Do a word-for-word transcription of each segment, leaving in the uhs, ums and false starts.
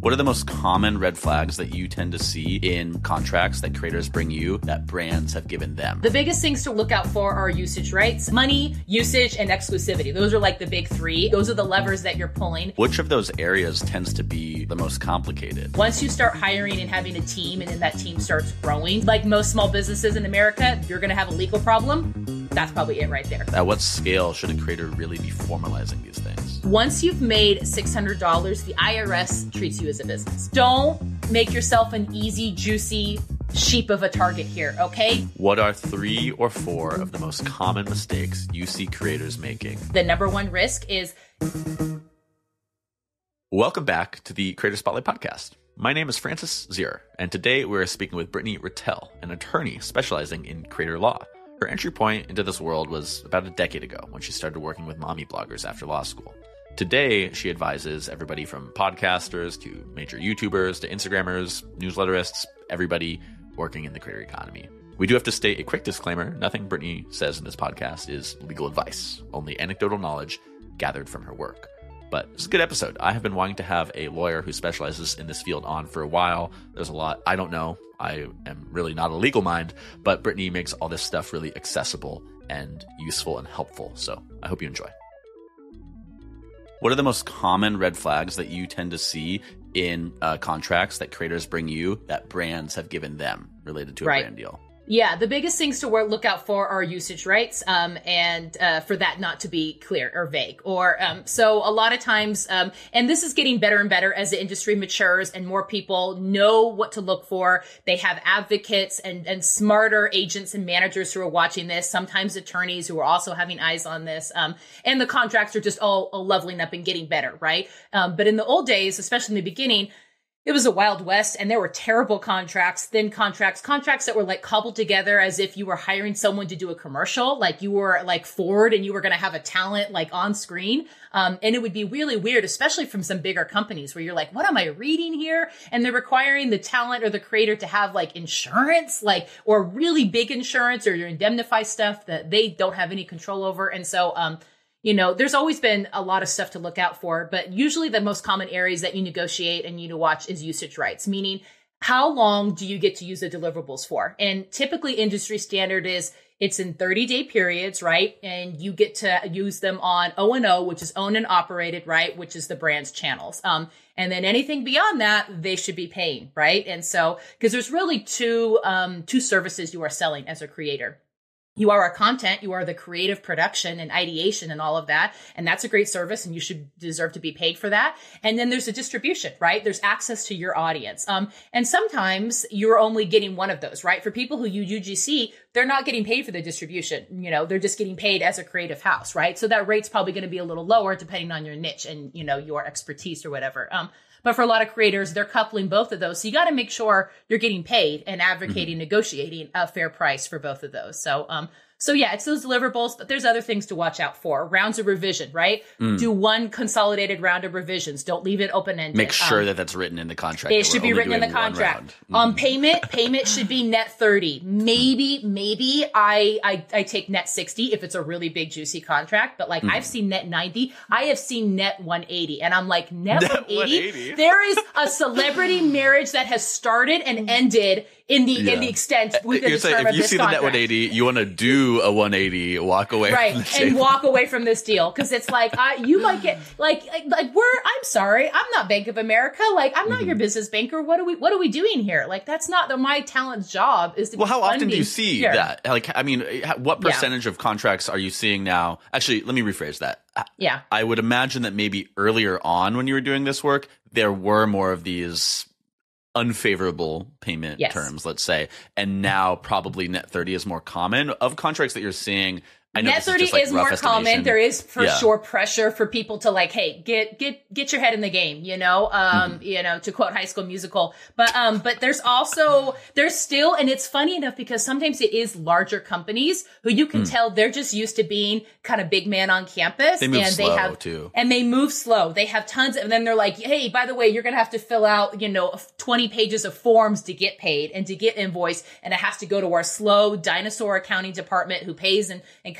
What are the most common red flags that you tend to see in contracts that creators bring you that brands have given them? The biggest things to look out for are usage rights, money, usage, and exclusivity. Those are like the big three. Those are the levers that you're pulling. Which of those areas tends to be the most complicated? Once you start hiring and having a team, and then that team starts growing, like most small businesses in America, you're going to have a legal problem. That's probably it right there. At what scale should a creator really be formalizing these things? Once you've made six hundred dollars, the I R S treats you as a business. Don't make yourself an easy, juicy sheep of a target here, okay? What are three or four of the most common mistakes you see creators making? The number one risk is... Welcome back to the Creator Spotlight Podcast. My name is Francis Zier, and today we're speaking with Brittany Rattel, an attorney specializing in creator law. Her entry point into this world was about a decade ago when she started working with mommy bloggers after law school. Today, she advises everybody from podcasters to major YouTubers to Instagrammers, newsletterists, everybody working in the creator economy. We do have to state a quick disclaimer. Nothing Brittany says in this podcast is legal advice, only anecdotal knowledge gathered from her work. But it's a good episode. I have been wanting to have a lawyer who specializes in this field on for a while. There's a lot I don't know. I am really not a legal mind, but Brittany makes all this stuff really accessible and useful and helpful. So I hope you enjoy. What are the most common red flags that you tend to see in uh, contracts that creators bring you that brands have given them related to a Right. brand deal? Yeah, the biggest things to work, look out for are usage rights, um, and uh, for that not to be clear or vague. Or um, so a lot of times, um, and this is getting better and better as the industry matures and more people know what to look for. They have advocates and, and smarter agents and managers who are watching this, sometimes attorneys who are also having eyes on this. Um, and the contracts are just all, all leveling up and getting better, right? Um, but in the old days, especially in the beginning, it was a Wild West, and there were terrible contracts, thin contracts, contracts that were like cobbled together as if you were hiring someone to do a commercial, like you were like Ford and you were going to have a talent like on screen. Um, and it would be really weird, especially from some bigger companies where you're like, what am I reading here? And they're requiring the talent or the creator to have like insurance, like, or really big insurance or your indemnify stuff that they don't have any control over. And so, um, You know, there's always been a lot of stuff to look out for, but usually the most common areas that you negotiate and you need to watch is usage rights, meaning how long do you get to use the deliverables for? And typically industry standard is it's in thirty day periods, right? And you get to use them on O and O, which is owned and operated, right? Which is the brand's channels. Um, and then anything beyond that, they should be paying, right? And so, because there's really two, um, two services you are selling as a creator. You are a content, you are the creative production and ideation and all of that. And that's a great service and you should deserve to be paid for that. And then there's a distribution, right? There's access to your audience. Um, and sometimes you're only getting one of those, right? For people who use U G C, they're not getting paid for the distribution. You know, they're just getting paid as a creative house, right? So that rate's probably going to be a little lower depending on your niche and, you know, your expertise or whatever. Um, But for a lot of creators, they're coupling both of those. So you got to make sure you're getting paid and advocating, mm-hmm. negotiating a fair price for both of those. So, um, so yeah, it's those deliverables, but there's other things to watch out for. Rounds of revision, right? Mm. Do one consolidated round of revisions. Don't leave it open-ended. Make sure um, that that's written in the contract. It should be written in the contract. Mm-hmm. On payment, payment should be net thirty. Maybe, maybe I, I, I take net sixty if it's a really big, juicy contract. But like mm. I've seen net ninety. I have seen net one eighty. And I'm like, net, net one eighty? one eighty? There is a celebrity marriage that has started and ended in the yeah. in the extent within You're the saying term if of you this see contract. the net one eighty, you want to do a one eighty, walk away right from the and table. walk away from this deal because it's like I, you might get like like, like we're I'm sorry I'm not Bank of America, like I'm not mm-hmm. your business banker. What are we what are we doing here? Like that's not the, my talent's job is to well be how often do you see here. that? Like I mean what percentage yeah. of contracts are you seeing now? Actually, let me rephrase that. Yeah, I would imagine that maybe earlier on when you were doing this work there were more of these unfavorable payment yes. terms, let's say, and now probably net thirty is more common. Of contracts that you're seeing, I know net this thirty is, just like is rough more estimation. common. There is for yeah. sure pressure for people to like, hey, get get get your head in the game, you know, um, mm-hmm. you know, to quote High School Musical. But um, but there's also there's still, and it's funny enough because sometimes it is larger companies who you can mm. tell they're just used to being kind of big man on campus, they move and slow they have too, and they move slow. They have tons, of, and then they're like, hey, by the way, you're gonna have to fill out, you know, twenty pages of forms to get paid and to get invoiced, and it has to go to our slow dinosaur accounting department who pays and and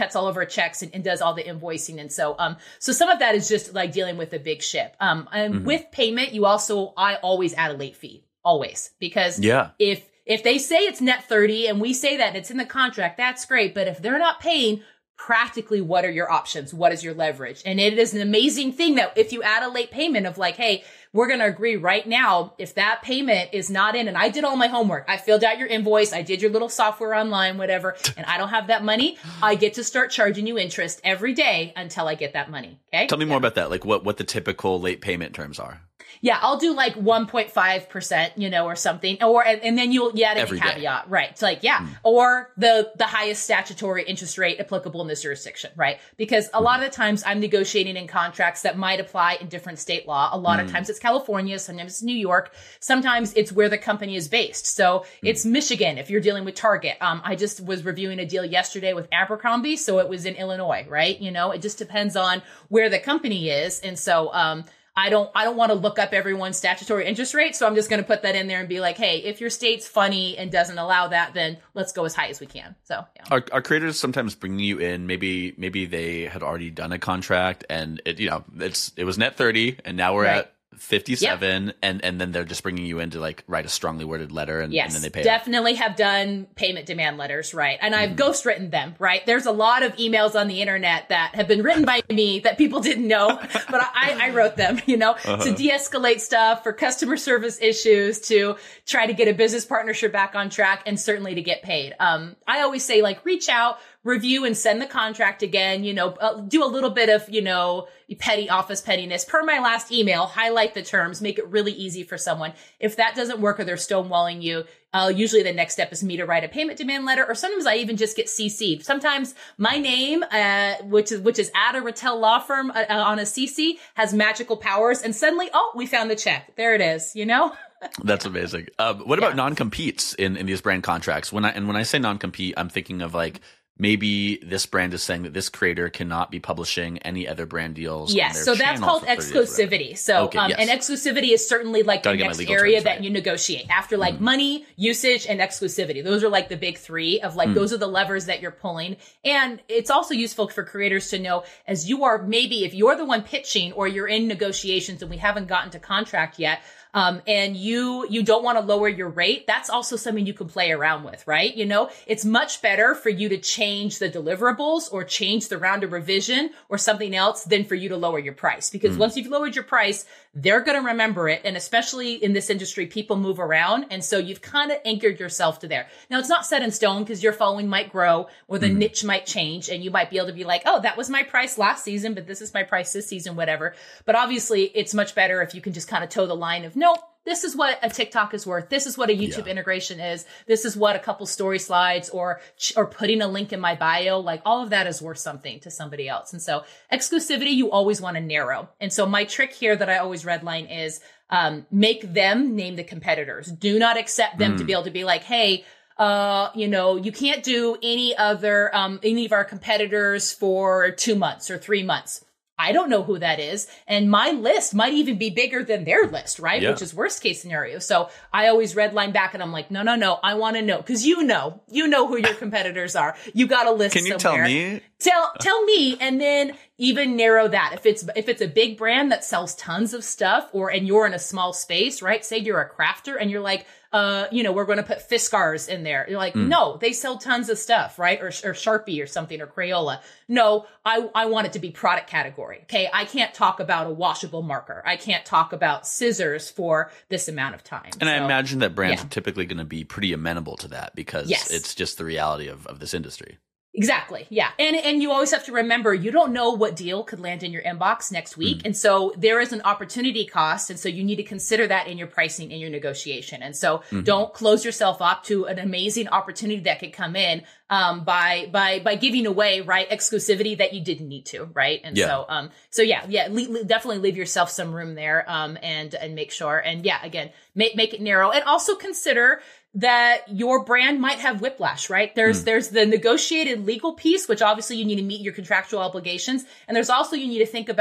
cuts all of our checks and, and does all the invoicing. And so, um, so some of that is just like dealing with a big ship. Um, and mm-hmm. with payment, you also, I always add a late fee, always, because yeah. if, if they say it's net thirty and we say that and it's in the contract, that's great. But if they're not paying, practically, what are your options? What is your leverage? And it is an amazing thing that if you add a late payment of like, hey, we're going to agree right now, if that payment is not in and I did all my homework, I filled out your invoice, I did your little software online, whatever, and I don't have that money, I get to start charging you interest every day until I get that money. Okay. Tell me yeah. more about that. Like what, what the typical late payment terms are. Yeah, I'll do like one point five percent, you know, or something. Or, and, and then you'll, yeah, add a caveat, right? It's like, yeah, mm. or the, the highest statutory interest rate applicable in this jurisdiction, right? Because a mm. lot of the times I'm negotiating in contracts that might apply in different state law. A lot mm. of times it's California, sometimes it's New York, sometimes it's where the company is based. So mm. it's Michigan if you're dealing with Target. Um, I just was reviewing a deal yesterday with Abercrombie, so it was in Illinois, right? You know, it just depends on where the company is. And so, um, I don't, I don't want to look up everyone's statutory interest rate. So I'm just going to put that in there and be like, hey, if your state's funny and doesn't allow that, then let's go as high as we can. So yeah. Are, are creators sometimes bringing you in? Maybe, maybe they had already done a contract and it, you know, it's, it was net thirty and now we're right. at fifty-seven yep. and and then they're just bringing you in to like write a strongly worded letter and, yes, and then they pay definitely up. Have done payment demand letters, right? And I've mm. ghostwritten them, right? There's a lot of emails on the internet that have been written by me that people didn't know, but I, I wrote them, you know, uh-huh. to de-escalate stuff, for customer service issues, to try to get a business partnership back on track, and certainly to get paid. Um, I always say like reach out, review and send the contract again, you know, uh, do a little bit of, you know, petty office pettiness per my last email, highlight the terms, make it really easy for someone. If that doesn't work or they're stonewalling you, uh, usually the next step is me to write a payment demand letter, or sometimes I even just get C C'd. Sometimes my name, uh, which is, which is at a Rattel law firm uh, on a C C, has magical powers, and suddenly, oh, we found the check. There it is, you know? That's amazing. Uh, what about yeah. non-competes in, in these brand contracts? When I, and when I say non-compete, I'm thinking of like, maybe this brand is saying that this creator cannot be publishing any other brand deals. Yes, so that's called exclusivity. So, okay, um, yes. and exclusivity is certainly like Gotta the next area terms, that right. you negotiate after like mm. money, usage, and exclusivity. Those are like the big three of like, mm. those are the levers that you're pulling. And it's also useful for creators to know, as you are, maybe if you're the one pitching or you're in negotiations and we haven't gotten to contract yet, Um, and you, you don't want to lower your rate. That's also something you can play around with, right? You know, it's much better for you to change the deliverables or change the round of revision or something else than for you to lower your price. Because mm. once you've lowered your price, they're going to remember it. And especially in this industry, people move around. And so you've kind of anchored yourself to there. Now it's not set in stone because your following might grow or the mm. niche might change, and you might be able to be like, oh, that was my price last season, but this is my price this season, whatever. But obviously it's much better if you can just kind of toe the line of, no, this is what a TikTok is worth. This is what a YouTube yeah. integration is. This is what a couple story slides or, or putting a link in my bio, like all of that is worth something to somebody else. And so exclusivity, you always want to narrow. And so my trick here that I always redline is, um, make them name the competitors. Do not accept them mm. to be able to be like, hey, uh, you know, you can't do any other, um, any of our competitors for two months or three months. I don't know who that is. And my list might even be bigger than their list, right? Yeah. Which is worst case scenario. So I always redline back and I'm like, no, no, no, I want to know. Cause you know, you know who your competitors are. You got a list Can you somewhere. tell me? Tell, tell me. And then even narrow that. If it's, if it's a big brand that sells tons of stuff, or, and you're in a small space, right? Say you're a crafter and you're like, uh, you know, we're going to put Fiskars in there. You're like, mm. no, they sell tons of stuff, right? Or, or Sharpie or something, or Crayola. No, I, I want it to be product category. Okay. I can't talk about a washable marker. I can't talk about scissors for this amount of time. And so, I imagine that brands yeah. are typically going to be pretty amenable to that because yes. it's just the reality of, of this industry. Exactly. Yeah. And, and you always have to remember, you don't know what deal could land in your inbox next week. Mm. And so there is an opportunity cost. And so you need to consider that in your pricing, in your negotiation. And so mm-hmm. don't close yourself up to an amazing opportunity that could come in, um, by, by, by giving away, right, exclusivity that you didn't need to. Right. And yeah. so, um, so yeah, yeah, le- le- definitely leave yourself some room there, um, and, and make sure. And yeah, again, make, make it narrow, and also consider that your brand might have whiplash, right? There's, mm. there's the negotiated legal piece, which obviously you need to meet your contractual obligations. And there's also, you need to think about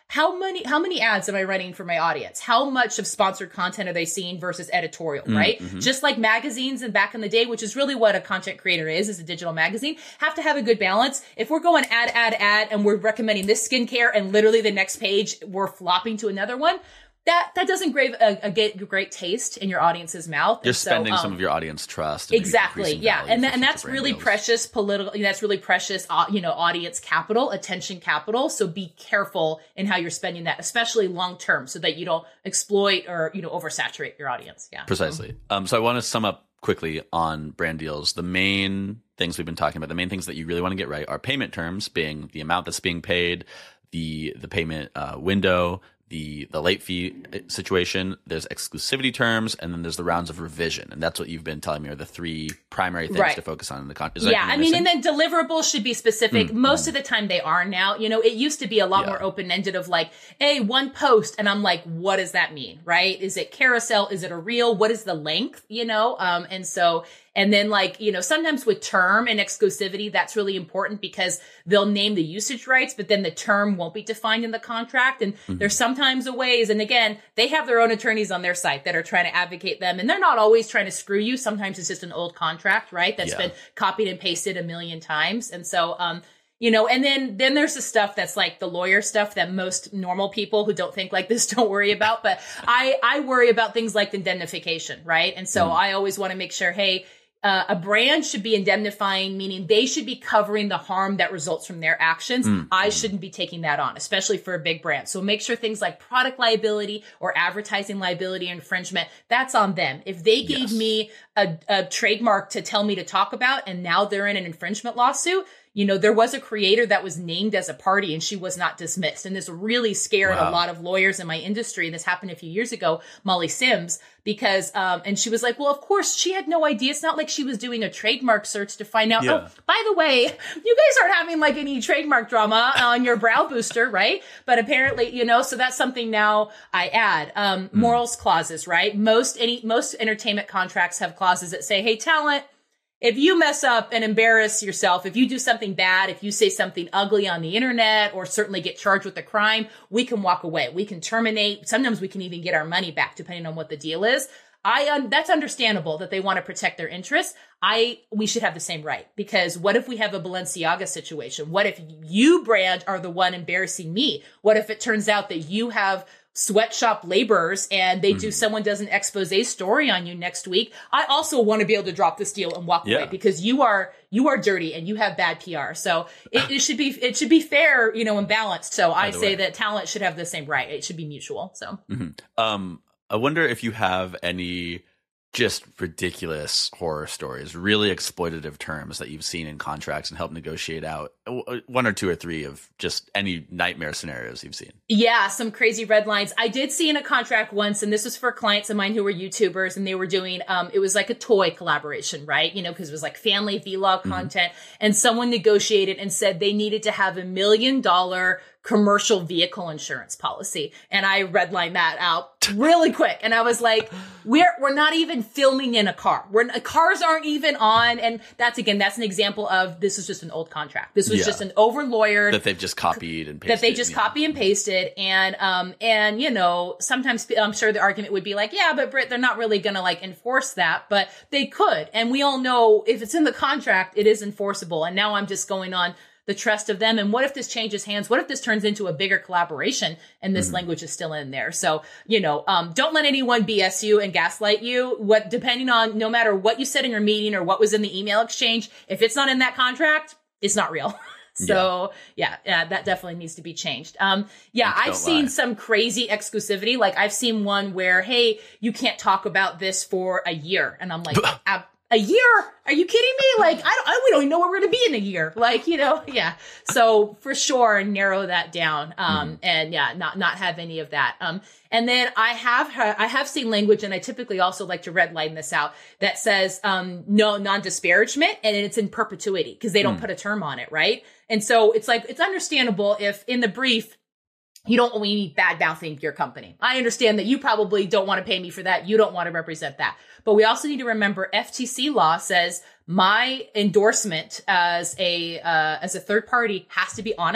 how many, how many ads am I running for my audience? How much of sponsored content are they seeing versus editorial, right? Mm-hmm. Just like magazines and back in the day, which is really what a content creator is, is a digital magazine, have to have a good balance. If we're going ad, ad, ad, and we're recommending this skincare and literally the next page, we're flopping to another one, that, that doesn't grave a, a get great taste in your audience's mouth. You're and spending so, um, some of your audience trust. And exactly. Yeah. And, that, and that's really deals. precious political, that's really precious, uh, you know, audience capital, attention capital. So be careful in how you're spending that, especially long term, so that you don't exploit or, you know, oversaturate your audience. Yeah. Precisely. Um, so I want to sum up quickly on brand deals. The main things we've been talking about, the main things that you really want to get right are payment terms, being the amount that's being paid, the, the payment uh, window, the the late fee situation, there's exclusivity terms, and then there's the rounds of revision. And that's what you've been telling me are the three primary things right. to focus on in the contract. Yeah, I mean, and then deliverables should be specific. Mm-hmm. Most of the time they are now. You know, it used to be a lot yeah. more open-ended of like, hey, one post. And I'm like, what does that mean, right? Is it carousel? Is it a reel? What is the length, you know? Um, and so... And then like, you know, sometimes with term and exclusivity, that's really important because they'll name the usage rights, but then the term won't be defined in the contract. And mm-hmm. there's sometimes a ways. And again, they have their own attorneys on their site that are trying to advocate them. And they're not always trying to screw you. Sometimes it's just an old contract, right? That's yeah. been copied and pasted a million times. And so, um, you know, and then, then there's the stuff that's like the lawyer stuff that most normal people who don't think like this don't worry about. But I, I worry about things like indemnification, right? And so mm-hmm. I always want to make sure, hey, Uh, a brand should be indemnifying, meaning they should be covering the harm that results from their actions. Mm. I shouldn't be taking that on, especially for a big brand. So make sure things like product liability or advertising liability or infringement, that's on them. If they gave yes. me a, a trademark to tell me to talk about and now they're in an infringement lawsuit, you know, there was a creator that was named as a party and she was not dismissed. And this really scared wow. a lot of lawyers in my industry. And this happened a few years ago, Molly Sims, because, um, and she was like, well, of course she had no idea. It's not like she was doing a trademark search to find out, yeah. oh, by the way, you guys aren't having like any trademark drama on your brow booster, right? But apparently, you know, so that's something now I add, um, mm. morals clauses, right? Most, any, most entertainment contracts have clauses that say, hey, talent, if you mess up and embarrass yourself, if you do something bad, if you say something ugly on the internet or certainly get charged with a crime, we can walk away. We can terminate. Sometimes we can even get our money back depending on what the deal is. I, um, that's understandable that they want to protect their interests. I, we should have the same right, because what if we have a Balenciaga situation? What if you, brand, are the one embarrassing me? What if it turns out that you have sweatshop laborers and they mm-hmm. do, someone does an expose story on you next week? I also want to be able to drop this deal and walk yeah. away because you are, you are dirty and you have bad P R. So it, it should be, it should be fair, you know, and balanced. So I say way. that talent should have the same right. It should be mutual. So, mm-hmm. um, I wonder if you have any just ridiculous horror stories, really exploitative terms that you've seen in contracts and helped negotiate out, one or two or three of just any nightmare scenarios you've seen. Yeah, some crazy red lines. I did see in a contract once, and this was for clients of mine who were YouTubers, and they were doing, um, it was like a toy collaboration, right? You know, because it was like family vlog mm-hmm. content, and someone negotiated and said they needed to have a million dollar commercial vehicle insurance policy. And I redlined that out really quick. And I was like, we're, we're not even filming in a car. We're, cars aren't even on. And that's, again, that's an example of, this is just an old contract. This was yeah. just an over lawyered. That they've just copied and pasted. That they just yeah. copy and pasted. And, um, and, you know, sometimes I'm sure the argument would be like, yeah, but Britt, they're not really going to like enforce that, but they could. And we all know if it's in the contract, it is enforceable. And now I'm just going on the trust of them. And what if this changes hands? What if this turns into a bigger collaboration and this mm-hmm. language is still in there? So, you know, um, don't let anyone B S you and gaslight you. What, depending on, no matter what you said in your meeting or what was in the email exchange, if it's not in that contract, it's not real. So yeah. yeah, yeah, that definitely needs to be changed. Um, yeah, I've lie. seen some crazy exclusivity. Like I've seen one where, hey, you can't talk about this for a year. And I'm like, Ab- a year? Are you kidding me? Like, I don't, I, we don't even know where we're going to be in a year. Like, you know, yeah. So for sure, narrow that down. Um, mm. and yeah, not, not have any of that. Um, and then I have, I have seen language, and I typically also like to redline this out, that says, um, no non-disparagement, and it's in perpetuity because they don't mm. put a term on it. Right. And so it's like, it's understandable if in the brief, you don't want me bad mouthing your company. I understand that you probably don't want to pay me for that. You don't want to represent that. But we also need to remember F T C law says my endorsement as a, uh, as a third party has to be honest.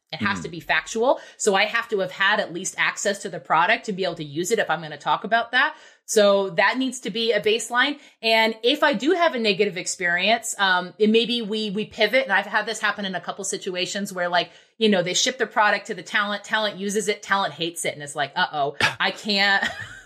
It has Mm. to be factual. So I have to have had at least access to the product to be able to use it if I'm going to talk about that. So that needs to be a baseline. And if I do have a negative experience, um, it maybe we, we pivot. And I've had this happen in a couple situations where, like, you know, they ship the product to the talent, talent uses it, talent hates it. And it's like, uh-oh, I can't,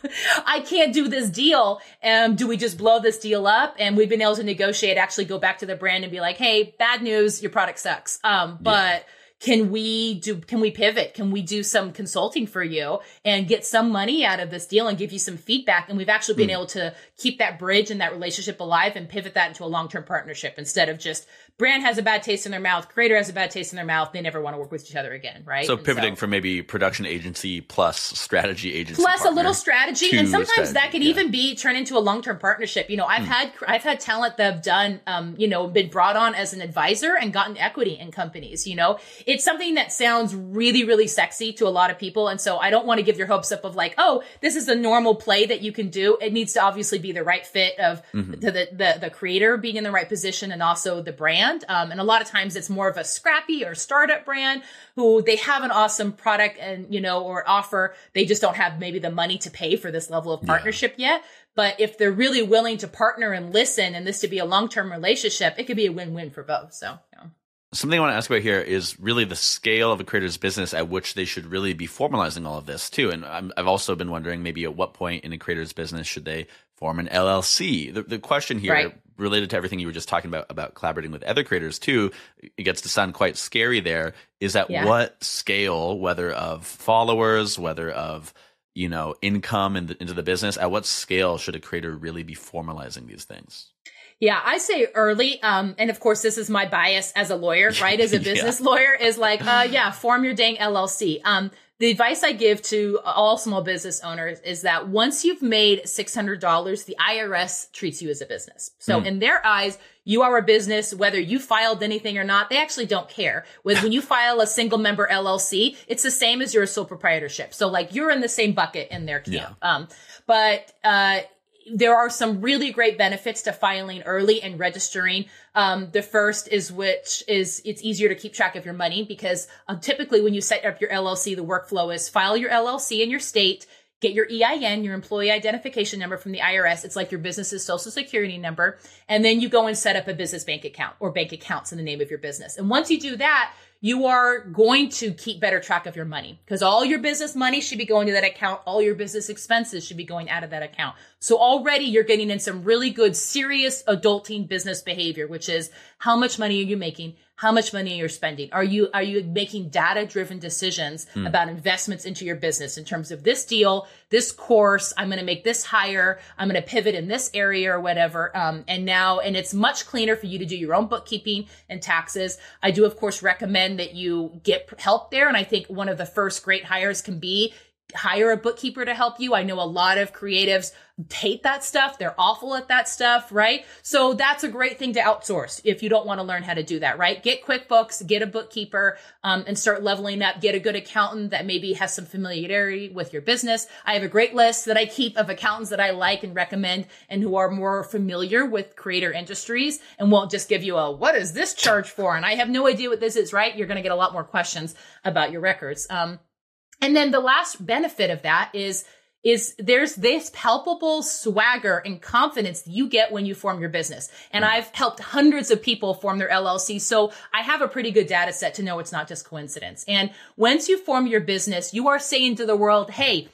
I can't do this deal. Um, do we just blow this deal up? And we've been able to negotiate, actually go back to the brand and be like, hey, bad news, your product sucks. Um, but yeah. Can we do, can we pivot? Can we do some consulting for you and get some money out of this deal and give you some feedback? And we've actually been mm. able to keep that bridge and that relationship alive and pivot that into a long-term partnership instead of just brand has a bad taste in their mouth, creator has a bad taste in their mouth. They never want to work with each other again. Right. So and pivoting so, from maybe production agency plus strategy agency. Plus a little strategy. And sometimes strategy, that can yeah. even be turned into a long-term partnership. You know, I've mm. had, I've had talent that have done, um, you know, been brought on as an advisor and gotten equity in companies. You know, it's something that sounds really, really sexy to a lot of people. And so I don't want to give your hopes up of like, oh, this is a normal play that you can do. It needs to obviously be the right fit of mm-hmm. the, the, the, the creator being in the right position and also the brand. Um, and a lot of times it's more of a scrappy or startup brand who they have an awesome product and, you know, or offer. They just don't have maybe the money to pay for this level of partnership yeah. yet. But if they're really willing to partner and listen and this to be a long-term relationship, it could be a win-win for both. So, yeah. Something I want to ask about here is really the scale of a creator's business at which they should really be formalizing all of this too. And I'm, I've also been wondering maybe at what point in a creator's business should they form an L L C? The, the question here, right. related to everything you were just talking about, about collaborating with other creators too, it gets to sound quite scary there, is at yeah. what scale, whether of followers, whether of, you know, income in the, into the business, at what scale should a creator really be formalizing these things? Yeah, I say early. Um, and of course, this is my bias as a lawyer, right? As a business yeah. lawyer is like, uh, yeah, form your dang L L C. Um, the advice I give to all small business owners is that once you've made six hundred dollars, the I R S treats you as a business. So mm. in their eyes, you are a business, whether you filed anything or not, they actually don't care. When, when you file a single member L L C, it's the same as your sole proprietorship. So like you're in the same bucket in their camp. Yeah. Um, but, uh, there are some really great benefits to filing early and registering. Um, the first is which is it's easier to keep track of your money because uh, typically when you set up your L L C, the workflow is file your L L C in your state, get your E I N, your employee identification number from the I R S. It's like your business's social security number. And then you go and set up a business bank account or bank accounts in the name of your business. And once you do that, you are going to keep better track of your money because all your business money should be going to that account. All your business expenses should be going out of that account. So already you're getting in some really good, serious adulting business behavior, which is how much money are you making? How much money are you spending? Are you, are you making data driven decisions mm. about investments into your business in terms of this deal, this course, I'm going to make this hire, I'm going to pivot in this area or whatever. Um, and now, and it's much cleaner for you to do your own bookkeeping and taxes. I do, of course, recommend that you get help there. And I think one of the first great hires can be hire a bookkeeper to help you. I know a lot of creatives hate that stuff. They're awful at that stuff, right? So that's a great thing to outsource if you don't want to learn how to do that, right? Get QuickBooks, get a bookkeeper, um, and start leveling up. Get a good accountant that maybe has some familiarity with your business. I have a great list that I keep of accountants that I like and recommend and who are more familiar with creator industries and won't just give you a, what is this charge for? And I have no idea what this is, right? You're going to get a lot more questions about your records. Um, And then the last benefit of that is, is there's this palpable swagger and confidence that you get when you form your business. And I've helped hundreds of people form their L L C. So I have a pretty good data set to know it's not just coincidence. And once you form your business, you are saying to the world, hey,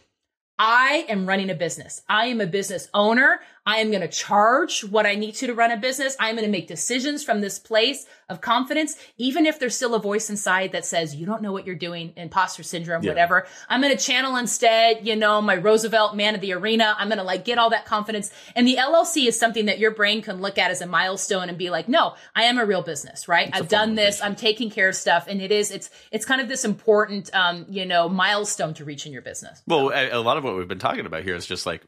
I am running a business. I am a business owner. I am going to charge what I need to to run a business. I'm going to make decisions from this place of confidence, even if there's still a voice inside that says, you don't know what you're doing, imposter syndrome, yeah. whatever. I'm going to channel instead, you know, my Roosevelt man of the arena. I'm going to like get all that confidence. And the L L C is something that your brain can look at as a milestone and be like, no, I am a real business, right? It's I've done this. I'm taking care of stuff. And it is, it's, it's kind of this important, um, you know, milestone to reach in your business. Well, a, a lot of what we've been talking about here is just like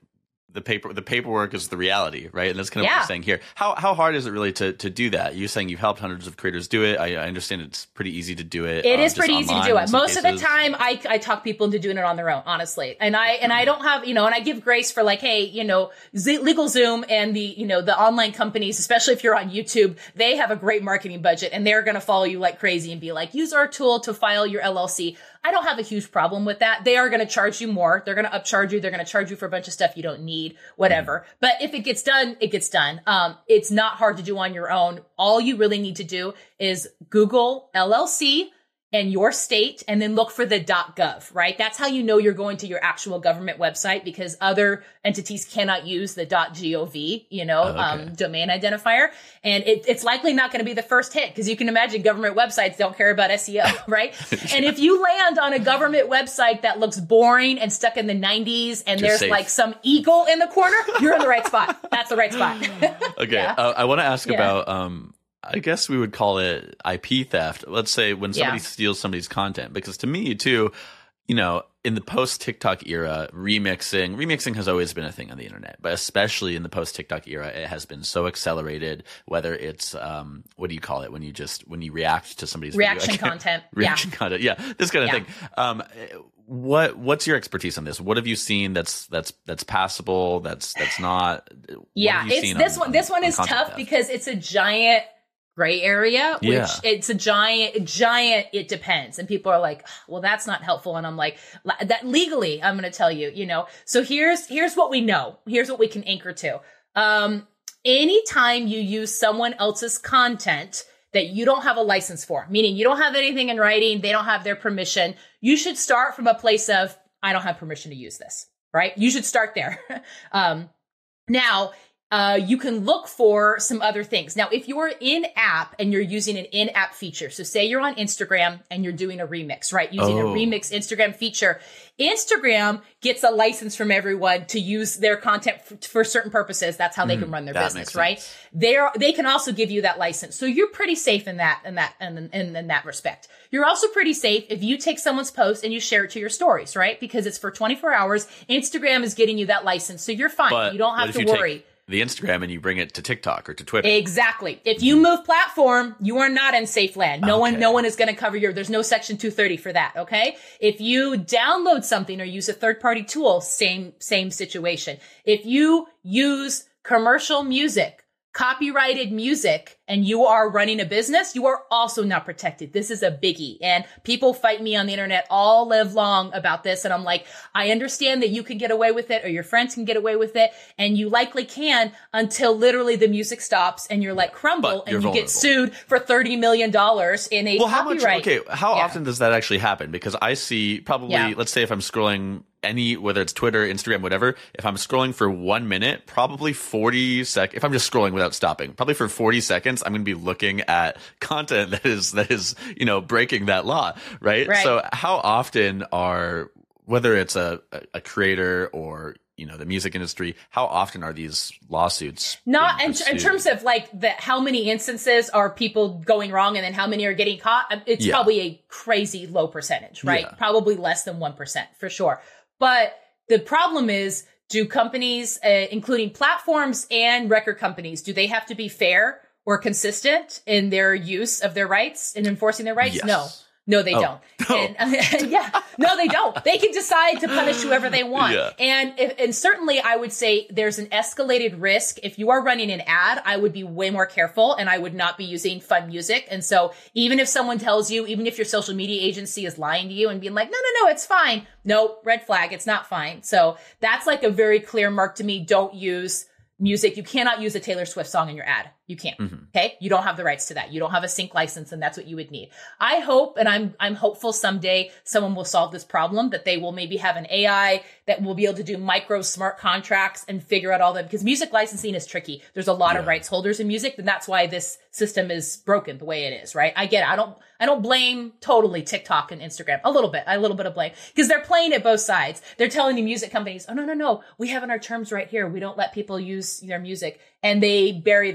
the paper the paperwork is the reality, right? And that's kind of Yeah. what you're saying here. How how hard is it really to to do that? You're saying you've helped hundreds of creators do it. I, I understand it's pretty easy to do it. It um, is pretty easy to do it. Most of the time, I, I talk people into doing it on their own, honestly. And I and I don't have, you know, and I give grace for like, hey, you know, Z- LegalZoom and the, you know, the online companies, especially if you're on YouTube, they have a great marketing budget and they're going to follow you like crazy and be like, use our tool to file your L L C. I don't have a huge problem with that. They are going to charge you more. They're going to upcharge you. They're going to charge you for a bunch of stuff you don't need, whatever. Mm. But if it gets done, it gets done. Um, it's not hard to do on your own. All you really need to do is Google L L C and your state, and then look for the .gov, right? That's how you know you're going to your actual government website, because other entities cannot use the .gov, you know, oh, okay. um, domain identifier. And it, it's likely not going to be the first hit, because you can imagine government websites don't care about S E O, right? Yeah. And if you land on a government website that looks boring and stuck in the nineties, and you're there's safe. Like some eagle in the corner, you're in the right spot. That's the right spot. Okay. Yeah. Uh, I want to ask yeah. about, um, I guess we would call it I P theft. Let's say when somebody yeah. steals somebody's content, because to me too, you know, in the post TikTok era, remixing, remixing has always been a thing on the internet, but especially in the post TikTok era, it has been so accelerated, whether it's, um, what do you call it? When you just, when you react to somebody's reaction video. content. reaction yeah. content. Yeah. This kind of yeah. thing. Um, what, what's your expertise on this? What have you seen that's, that's, that's passable? That's, that's not. Yeah. It's this on, one, this one on, is on tough theft? Because it's a giant gray area, which yeah. it's a giant, giant, it depends. And people are like, well, that's not helpful. And I'm like, that legally, I'm going to tell you, you know, so here's, here's what we know. Here's what we can anchor to. Um, anytime you use someone else's content that you don't have a license for, meaning you don't have anything in writing, they don't have their permission, you should start from a place of, I don't have permission to use this, right? You should start there. um, now, Uh, you can look for some other things. Now, if you're in app and you're using an in-app feature, so say you're on Instagram and you're doing a remix, right? Using oh. a remix Instagram feature, Instagram gets a license from everyone to use their content f- for certain purposes. That's how they mm, can run their business, right? They're, they can also give you that license. So you're pretty safe in that, in that, in, in, in that respect. You're also pretty safe if you take someone's post and you share it to your stories, right? Because it's for twenty-four hours. Instagram is getting you that license. So you're fine. But you don't have to worry. Take- the Instagram and you bring it to TikTok or to Twitter. Exactly. If you move platform, you are not in safe land. No okay. one, no one is going to cover your, there's no section two thirty for that. Okay. If you download something or use a third party tool, same, same situation. If you use commercial music, copyrighted music, and you are running a business, you are also not protected. This is a biggie. And people fight me on the internet all live long about this. And I'm like, I understand that you can get away with it or your friends can get away with it. And you likely can until literally the music stops and you're like crumble and you vulnerable. Get sued for thirty million dollars in a well, copyright. How much, okay. How yeah. often does that actually happen? Because I see probably, yeah. let's say if I'm scrolling any, whether it's Twitter, Instagram, whatever, if I'm scrolling for one minute, probably forty sec, if I'm just scrolling without stopping, probably for forty seconds, I'm going to be looking at content that is, that is, you know, breaking that law, right? right. So how often are, whether it's a, a creator or, you know, the music industry, how often are these lawsuits? Not in, in terms of like the, how many instances are people going wrong and then how many are getting caught? It's yeah. probably a crazy low percentage, right? Yeah. Probably less than one percent for sure. But the problem is, do companies, uh, including platforms and record companies, do they have to be fair or consistent in their use of their rights and enforcing their rights? Yes. No. No, they oh. don't. Oh. And, uh, yeah, no, they don't. They can decide to punish whoever they want. Yeah. And if, and certainly I would say there's an escalated risk. If you are running an ad, I would be way more careful and I would not be using fun music. And so even if someone tells you, even if your social media agency is lying to you and being like, no, no, no, it's fine. No, red flag. It's not fine. So that's like a very clear mark to me. Don't use music. You cannot use a Taylor Swift song in your ad. You can't. Mm-hmm. Okay. You don't have the rights to that. You don't have a sync license and that's what you would need. I hope, and I'm, I'm hopeful someday someone will solve this problem, that they will maybe have an A I that will be able to do micro smart contracts and figure out all that, because music licensing is tricky. There's a lot yeah. of rights holders in music, and that's why this system is broken the way it is, right? I get it. I don't, I don't blame totally TikTok and Instagram. A little bit, a little bit of blame, because they're playing at both sides. They're telling the music companies, oh, no, no, no, we have in our terms right here, we don't let people use their music. And they bury that. They do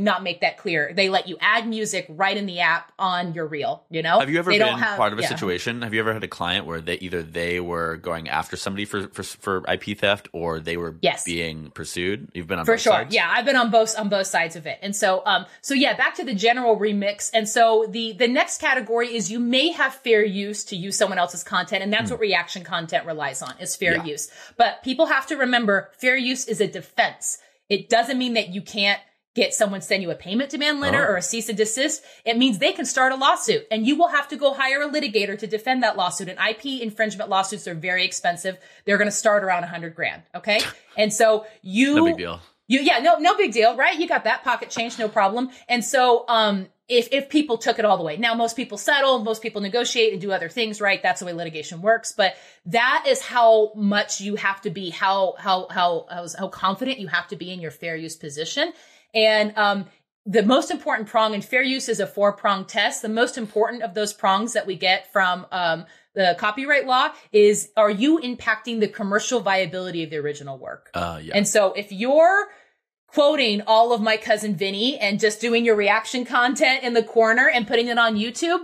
not make that clear. They let you add music right in the app on your reel, you know? Have you ever they been have, part of a yeah. situation? Have you ever had a client where they either they were going after somebody for, for, for I P theft or they were yes. being pursued? You've been on For both sure. sides? Yeah, I've been on both on both sides of it. And so um so yeah, back to the general remix. And so the the next category is you may have fair use to use someone else's content, and that's mm. what reaction content relies on, is fair yeah. use. But people have to remember, fair use is a defense. It doesn't mean that you can't get someone send you a payment demand letter oh. or a cease and desist. It means they can start a lawsuit, and you will have to go hire a litigator to defend that lawsuit. And I P infringement lawsuits are very expensive. They're going to start around a hundred grand. Okay. And so you, no big deal. You, yeah, no, no big deal, right? You got that pocket change, no problem. And so, um, if, if people took it all the way, now most people settle, most people negotiate and do other things, right? That's the way litigation works. But that is how much you have to be, how, how, how, how, how confident you have to be in your fair use position. And, um, the most important prong in fair use is a four prong test. The most important of those prongs that we get from, um, the copyright law is, are you impacting the commercial viability of the original work? Uh, yeah. And so if you're quoting all of My Cousin Vinny and just doing your reaction content in the corner and putting it on YouTube,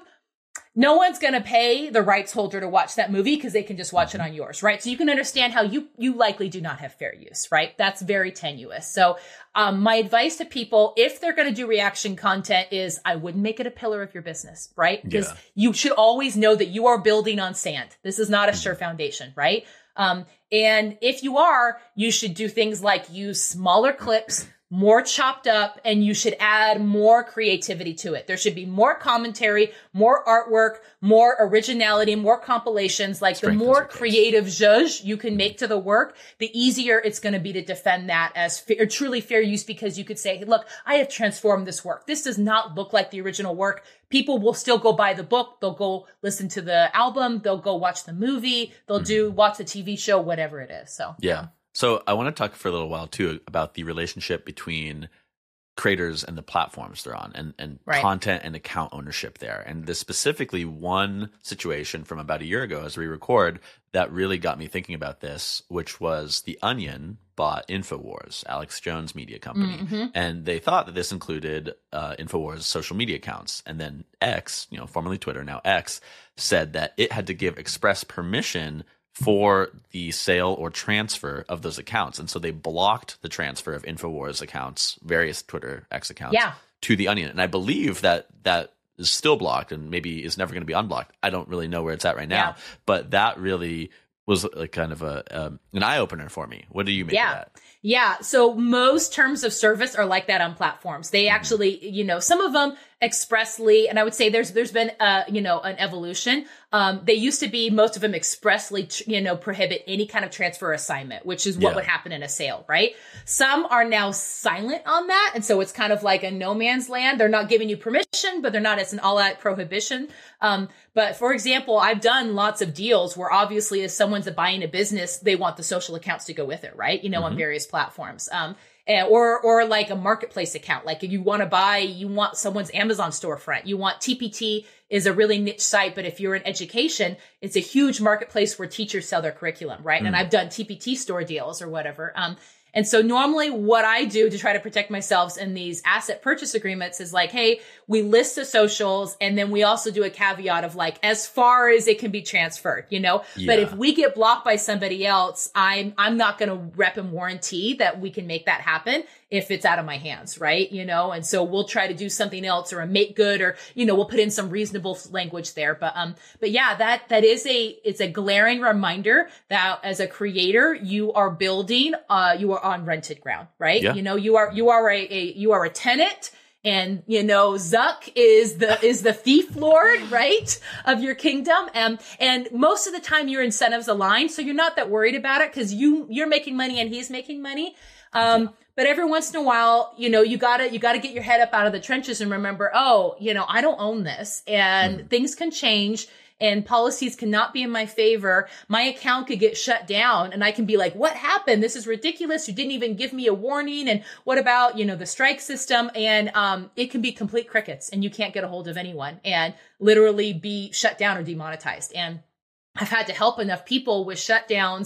no one's going to pay the rights holder to watch that movie because they can just watch mm-hmm. it on yours, right? So you can understand how you, you likely do not have fair use, right? That's very tenuous. So, um, my advice to people, if they're going to do reaction content, is I wouldn't make it a pillar of your business, right? Because yeah. you should always know that you are building on sand. This is not a mm-hmm. sure foundation, right? Um, and if you are, you should do things like use smaller clips, more chopped up, and you should add more creativity to it. There should be more commentary, more artwork, more originality, more compilations. Like the more creative zhuzh you can make to the work, the easier it's going to be to defend that as fa- truly fair use, because you could say, hey, look, I have transformed this work. This does not look like the original work. People will still go buy the book. They'll go listen to the album. They'll go watch the movie. They'll mm-hmm. do, watch the T V show, whatever it is. So, yeah. So I want to talk for a little while, too, about the relationship between creators and the platforms they're on, and, and right. content and account ownership there. And there's specifically one situation from about a year ago as we record that really got me thinking about this, which was The Onion bought InfoWars, Alex Jones' media company. Mm-hmm. And they thought that this included uh, InfoWars' social media accounts. And then X, you know, formerly Twitter, now X, said that it had to give express permission for the sale or transfer of those accounts. And so they blocked the transfer of InfoWars accounts, various Twitter X accounts, yeah. to The Onion. And I believe that that is still blocked and maybe is never going to be unblocked. I don't really know where it's at right now. Yeah. But that really was like kind of a um, an eye-opener for me. What do you make yeah. of that? Yeah. So most terms of service are like that on platforms. They actually, mm-hmm. you know, some of them expressly, and I would say there's there's been uh you know an evolution. Um, they used to be, most of them expressly you know prohibit any kind of transfer assignment, which is what yeah. would happen in a sale, right? Some are now silent on that, and so it's kind of like a no man's land. They're not giving you permission, but they're not as an all-out prohibition. Um, but for example, I've done lots of deals where obviously if someone's buying a business, they want the social accounts to go with it, right? You know, mm-hmm. on various platforms. Um, Or, or like a marketplace account. Like if you want to buy, you want someone's Amazon storefront. You want T P T is a really niche site, but if you're in education, it's a huge marketplace where teachers sell their curriculum, right? Mm. And I've done T P T store deals or whatever. Um, and so normally what I do to try to protect myself in these asset purchase agreements is like, hey, we list the socials, and then we also do a caveat of like, as far as it can be transferred, you know? Yeah. But if we get blocked by somebody else, I'm, I'm not going to rep and warranty that we can make that happen if it's out of my hands, right? You know? And so we'll try to do something else or a make good, or, you know, we'll put in some reasonable language there. But, um, but yeah, that, that is a, it's a glaring reminder that as a creator, you are building, uh, you are on rented ground, right? Yeah. You know, you are, you are a, a, you are a tenant. And, you know, Zuck is the, is the thief lord, right? Of your kingdom. And, and most of the time your incentives align. So you're not that worried about it because you, you're making money and he's making money. Um, yeah. But every once in a while, you know, you gotta, you gotta get your head up out of the trenches and remember, oh, you know, I don't own this, and mm. things can change and policies cannot be in my favor. My account could get shut down and I can be like, what happened? This is ridiculous. You didn't even give me a warning. And what about, you know, the strike system? And, um, it can be complete crickets and you can't get a hold of anyone and literally be shut down or demonetized. And I've had to help enough people with shutdowns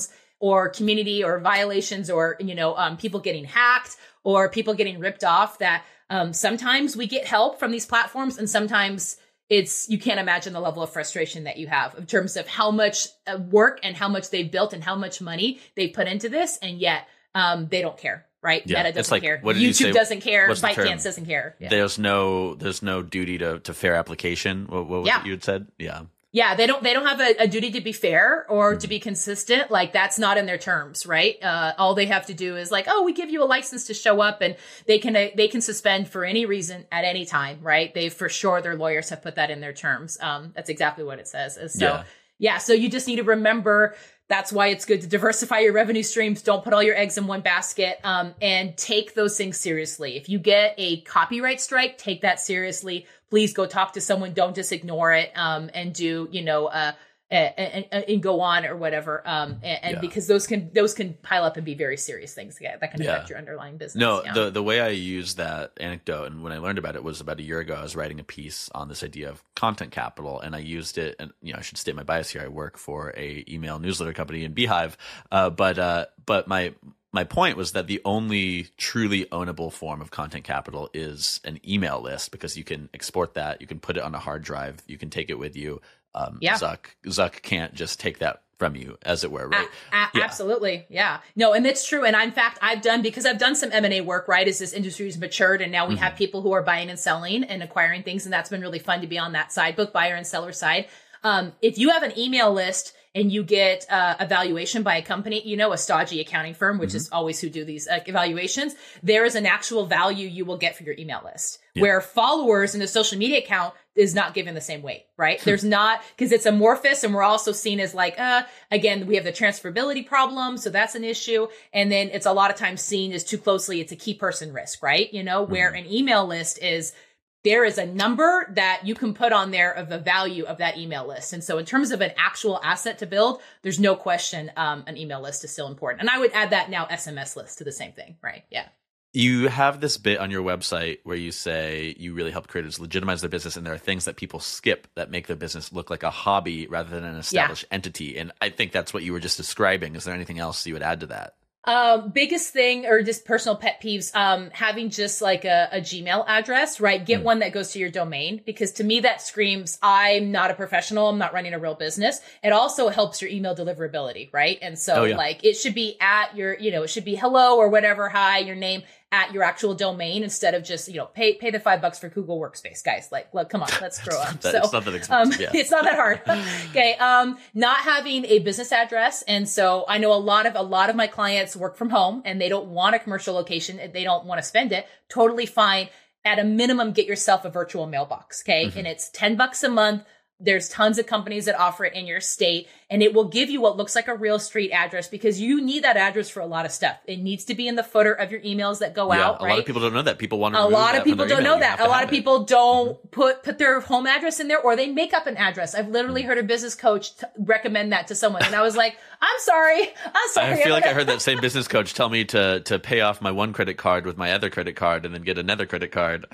or community or violations or, you know, um, people getting hacked or people getting ripped off, that um, sometimes we get help from these platforms, and sometimes it's, you can't imagine the level of frustration that you have in terms of how much uh, work and how much they've built and how much money they put into this. And yet um, they don't care, right? Yeah. Meta doesn't like, care. What did you say? YouTube doesn't care. What's the term? ByteDance doesn't care. Yeah. There's no, there's no duty to, to fair application. What, what was Yeah. it you had said? Yeah. Yeah, they don't they don't have a, a duty to be fair or to be consistent. Like, that's not in their terms, right? Uh, all they have to do is like, oh, we give you a license to show up, and they can uh, they can suspend for any reason at any time, right? They for sure, their lawyers have put that in their terms. Um, that's exactly what it says. So Yeah. yeah, so you just need to remember. That's why it's good to diversify your revenue streams. Don't put all your eggs in one basket, um, and take those things seriously. If you get a copyright strike, take that seriously. Please go talk to someone. Don't just ignore it, um, and do, you know, uh, and, and, and go on or whatever. Um, and, and Yeah. because those can, those can pile up and be very serious things that that can Yeah. affect your underlying business. No, yeah. the the way I used that anecdote, and when I learned about it, was about a year ago. I was writing a piece on this idea of content capital, and I used it. And you know, I should state my bias here. I work for a email newsletter company in Beehive, uh, but uh, but my my point was that the only truly ownable form of content capital is an email list, because you can export that, you can put it on a hard drive, you can take it with you. Um, Yeah. Zuck Zuck can't just take that from you, as it were, right? A- a- Yeah. Absolutely. Yeah. No, and that's true. And I, in fact, I've done, because I've done some M and A work, right, as this industry's matured, and now we Mm-hmm. have people who are buying and selling and acquiring things. And that's been really fun to be on that side, both buyer and seller side. Um, if you have an email list and you get uh, evaluation by a company, you know, a stodgy accounting firm, which Mm-hmm. is always who do these uh, evaluations, there is an actual value you will get for your email list, where followers in a social media account is not given the same weight, right? There's not, because it's amorphous, and we're also seen as like, uh, again, we have the transferability problem, so that's an issue. And then it's a lot of times seen as too closely, it's a key person risk, right? You know, where an email list is, there is a number that you can put on there of the value of that email list. And so in terms of an actual asset to build, there's no question um, an email list is still important. And I would add that now S M S list to the same thing, right? Yeah. You have this bit on your website where you say you really help creators legitimize their business, and there are things that people skip that make their business look like a hobby rather than an established entity. And I think that's what you were just describing. Is there anything else you would add to that? Um, biggest thing, or just personal pet peeves, um, having just like a, a Gmail address, right? Get mm. one that goes to your domain, because to me that screams, I'm not a professional. I'm not running a real business. It also helps your email deliverability, right? And so oh, yeah. like it should be at your, you know, it should be hello or whatever, hi, your name at your actual domain, instead of just, you know, pay, pay the five bucks for Google Workspace, guys. Like, look, come on, let's grow up. that, so, it's not that expensive. Um, yeah. It's not that hard. Okay. Um, not having a business address. And so I know a lot of, a lot of my clients work from home and they don't want a commercial location. They don't want to spend it. Totally fine. At a minimum, get yourself a virtual mailbox. Okay. Mm-hmm. And it's ten bucks a month. There's tons of companies that offer it in your state, and it will give you what looks like a real street address, because you need that address for a lot of stuff. It needs to be in the footer of your emails that go yeah, out, right? A lot of people don't know that. People want to A lot of people don't know that. A lot of it. people don't mm-hmm. put put their home address in there, or they make up an address. I've literally mm-hmm. heard a business coach t- recommend that to someone, and I was like, I'm sorry. I'm sorry. I feel like I heard that same business coach tell me to to pay off my one credit card with my other credit card and then get another credit card.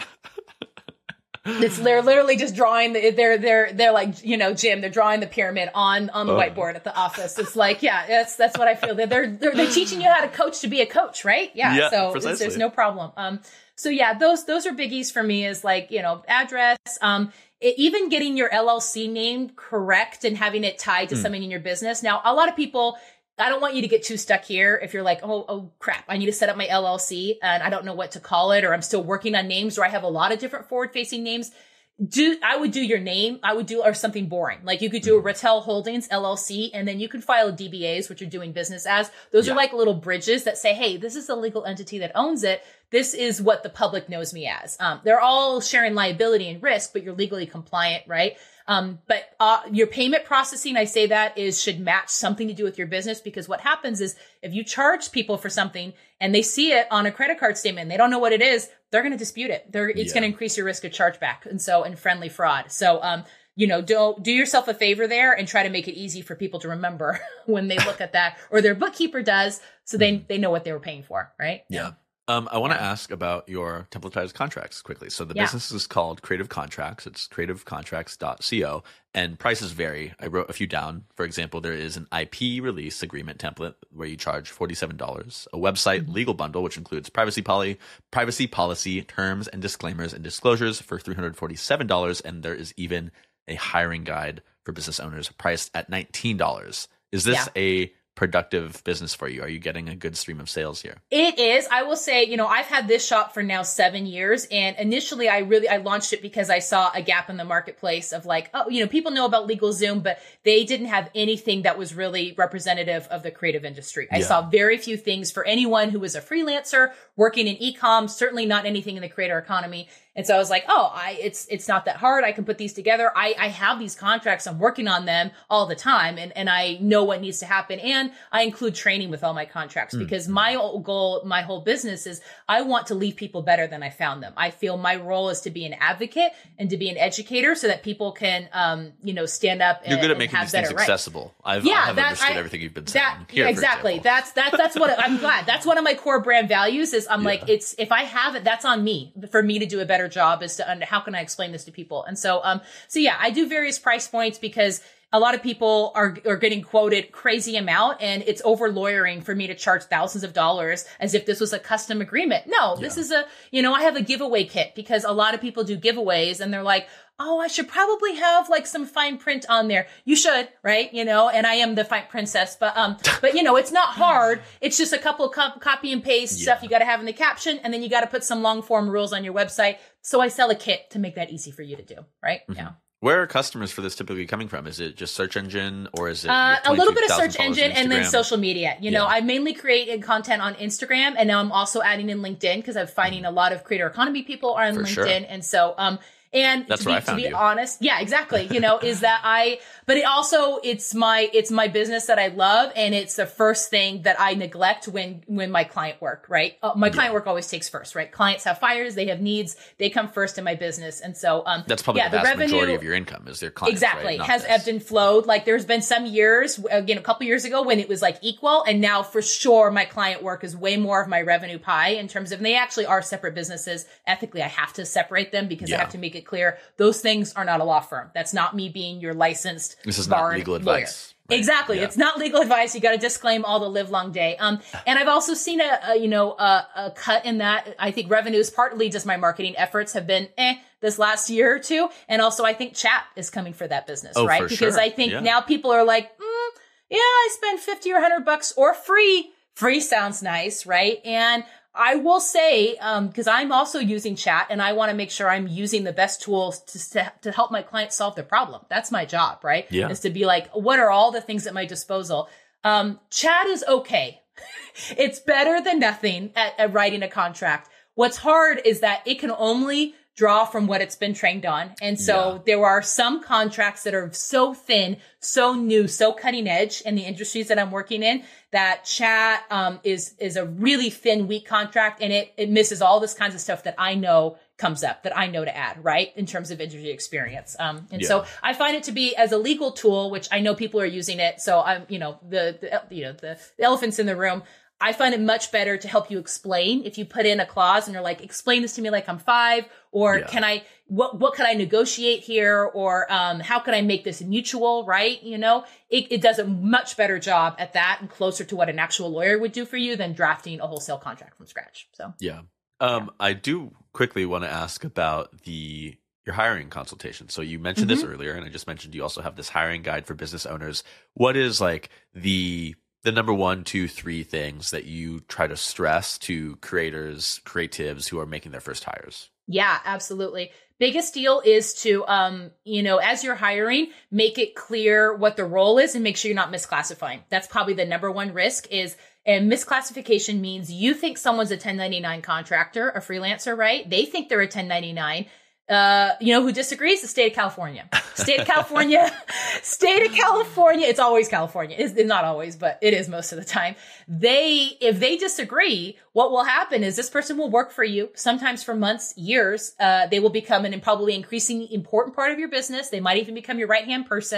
It's they're literally just drawing the, they're they're they're like, you know, Jim, they're drawing the pyramid on on the oh. whiteboard at the office. It's like, yeah, that's that's what I feel. They're they're they're teaching you how to coach to be a coach, right? Yeah. yeah so it's, there's no problem. Um. So yeah, those those are biggies for me. Is like, you know, address. Um. It, even getting your L L C name correct and having it tied to mm. something in your business. Now, a lot of people, I don't want you to get too stuck here. If you're like, oh, oh crap, I need to set up my L L C and I don't know what to call it, or I'm still working on names, or I have a lot of different forward facing names. Do, I would do your name. I would do, or something boring. Like you could do a Rattel Holdings L L C, and then you can file D B As, which you're doing business as. Those yeah. are like little bridges that say, hey, this is the legal entity that owns it. This is what the public knows me as. Um, they're all sharing liability and risk, but you're legally compliant, right? Um, but, uh, your payment processing, I say that is, should match something to do with your business, because what happens is if you charge people for something and they see it on a credit card statement and they don't know what it is, they're going to dispute it. They're, it's yeah. going to increase your risk of chargeback. And so, and friendly fraud. So, um, you know, don't do yourself a favor there and try to make it easy for people to remember when they look at that, or their bookkeeper does, so they, they know what they were paying for. Right. Yeah. Um, I want to Yeah. ask about your templatized contracts quickly. So the Yeah. business is called Creative Contracts. It's creative contracts dot co, and prices vary. I wrote a few down. For example, there is an I P release agreement template where you charge forty-seven dollars, a website Mm-hmm. legal bundle, which includes privacy poly, privacy policy, terms and disclaimers and disclosures for three hundred forty-seven dollars, and there is even a hiring guide for business owners priced at nineteen dollars. Is this Yeah. a productive business for you? Are you getting a good stream of sales here? It is. I will say, you know, I've had this shop for now seven years. And initially I really, I launched it because I saw a gap in the marketplace of like, oh, you know, people know about LegalZoom, but they didn't have anything that was really representative of the creative industry. I Yeah. saw very few things for anyone who was a freelancer working in e-com, certainly not anything in the creator economy. And so I was like, oh, I, it's, it's not that hard. I can put these together. I, I have these contracts. I'm working on them all the time, and, and I know what needs to happen. And I include training with all my contracts Mm. because my whole goal, my whole business is I want to leave people better than I found them. I feel my role is to be an advocate and to be an educator so that people can, um, you know, stand up and, You're good at and making have these things better rights. accessible. I've, Yeah, I have that- understood I- everything you've been saying That here. for exactly. example. That's that's that's what I'm glad. That's one of my core brand values. Is I'm like, Yeah. it's if I have it, that's on me. For me to do a better job is to under, how can I explain this to people? And so, um, so yeah, I do various price points because a lot of people are are getting quoted crazy amount, and it's over lawyering for me to charge thousands of dollars as if this was a custom agreement. No, this Yeah. is a, you know, I have a giveaway kit because a lot of people do giveaways and they're like, oh, I should probably have like some fine print on there. You should, right? You know, and I am the fine princess, but, um, but you know, it's not hard. It's just a couple of co- copy and paste Yeah. stuff you got to have in the caption. And then you got to put some long form rules on your website. So I sell a kit to make that easy for you to do. Right. Mhm. Yeah. Where are customers for this typically coming from? Is it just search engine, or is it Uh, your a little bit of twenty-two thousand search engine followers on and then Instagram? social media. You know, Yeah. I mainly create content on Instagram, and now I'm also adding in LinkedIn because I'm finding a lot of creator economy people are on For LinkedIn. sure. And so, um, and That's to where be, I found to be you. honest, yeah, exactly. You know, is that I, but it also, it's my, it's my business that I love. And it's the first thing that I neglect when, when my client work, right? Uh, my client work always takes first, right? Clients have fires, they have needs, they come first in my business. And so, um, That's probably yeah, the the vast revenue, majority of your income is their clients. exactly. Right? Not Has this. ebbed and flowed. Like there's been some years, again, a couple years ago when it was like equal. And now for sure, my client work is way more of my revenue pie in terms of, and they actually are separate businesses. Ethically, I have to separate them because Yeah. I have to make it clear those things are not a law firm. That's not me being your licensed This is not barred legal lawyer. advice. Right. Exactly. Yeah. It's not legal advice. You got to disclaim all the live long day. Um, and I've also seen a, a you know, a, a cut in that. I think revenues, partly just my marketing efforts have been eh this last year or two. And also I think chat is coming for that business, Oh, right? for Because sure. I think Yeah. now people are like, mm, yeah, I spend fifty or a hundred bucks or free. Free sounds nice, right? And I will say, um, because I'm also using chat and I want to make sure I'm using the best tools to, to, to help my clients solve their problem. That's my job, right? Yeah. Is to be like, what are all the things at my disposal? Um, chat is okay. It's better than nothing at, at writing a contract. What's hard is that it can only draw from what it's been trained on. And so Yeah. there are some contracts that are so thin, so new, so cutting edge in the industries that I'm working in that chat, um, is, is a really thin, weak contract. And it, it misses all this kinds of stuff that I know comes up that I know to add, right? In terms of industry experience. Um, and Yeah. so I find it to be as a legal tool, which I know people are using it. So I'm, you know, the, the you know, the, the elephants in the room. I find it much better to help you explain. If you put in a clause and you're like, explain this to me like I'm five, or Yeah. can I, what, what could I negotiate here? Or, um, how can I make this mutual, right? You know, it, it does a much better job at that and closer to what an actual lawyer would do for you than drafting a wholesale contract from scratch. So. Yeah. Um, I do quickly want to ask about the your hiring consultation. So you mentioned this Mhm. earlier, and I just mentioned you also have this hiring guide for business owners. What is like the the number one, two, three things that you try to stress to creators, creatives who are making their first hires? Yeah, absolutely. Biggest deal is to, um, you know, as you're hiring, make it clear what the role is and make sure you're not misclassifying. That's probably the number one risk is, and misclassification means you think someone's a ten ninety-nine contractor, a freelancer, right? They think they're a ten ninety-nine. Uh, you know, who disagrees? The state of California. State of California, state of California. It's always California. It's, it's not always, but it is most of the time. They, if they disagree, what will happen is this person will work for you, sometimes for months, years. Uh, they will become an probably increasingly important part of your business. They might even become your right-hand person.